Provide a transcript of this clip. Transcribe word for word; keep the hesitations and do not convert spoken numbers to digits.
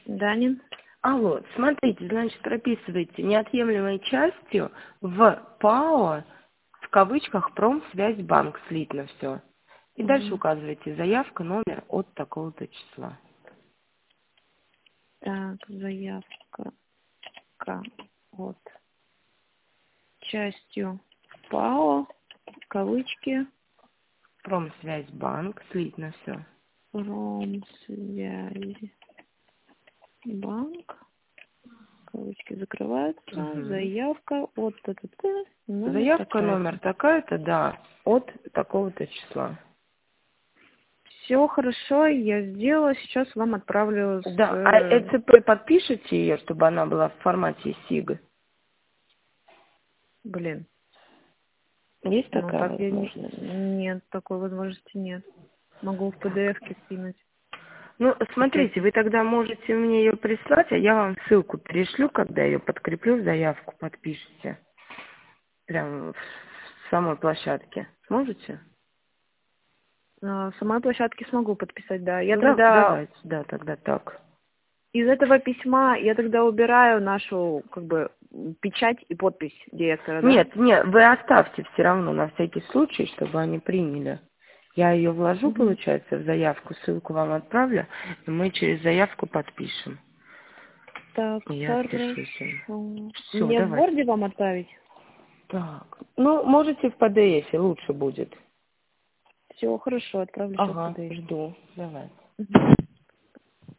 Данин. Алло, смотрите, значит, прописывайте неотъемлемой частью в ПАО, в кавычках, Промсвязьбанк, слитно все. И Угу. дальше указывайте заявка, номер от такого-то числа. Так, заявка от частью ПАО, кавычки, Промсвязьбанк, слитно все. Промсвязьбанк, кавычки закрываются, Угу. заявка от т.т.т. Заявка номер такая-то, да, от такого-то числа. Все хорошо, я сделала, сейчас вам отправлю. С... Да, а ЭЦП подпишите ее, чтобы она была в формате сиг? Блин. Есть Ну, такая так я не... возможность? Нет, такой возможности нет. Могу в пи ди эф-ке скинуть. Ну, смотрите, вы тогда можете мне ее прислать, а я вам ссылку перешлю, когда ее подкреплю в заявку, подпишите. Прям в самой площадке. Сможете? На самой площадке смогу подписать, да. Я Ну, да, тогда давайте, да, тогда так. из этого письма я тогда убираю нашу, как бы, печать и подпись директора, да? Нет, нет, вы оставьте все равно на всякий случай, чтобы они приняли. Я ее вложу, Угу. получается, в заявку, ссылку вам отправлю, и мы через заявку подпишем. Так, Я хорошо. отпишусь. Все, Мне в давайте. Word вам отправить? Так. Ну, можете в пи ди эф, лучше будет. Все, хорошо, отправлю сейчас в Ага, пи ди эф. жду. Давай. Угу.